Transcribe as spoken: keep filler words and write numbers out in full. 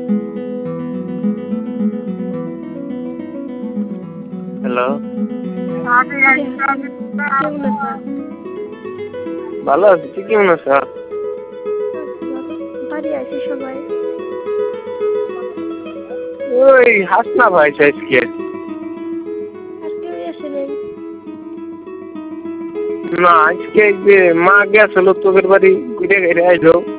Hello, কেমন আছেন? ভালো আছি। তুই কেমন আছিস? বাড়ি আছে সবাই? ওই হাসনা ভাই আজকে। আর কেউ আসেনি? না, আজকে যে মা গেছিল তোদের বাড়ি ঘুরে ঘুরে আইলো।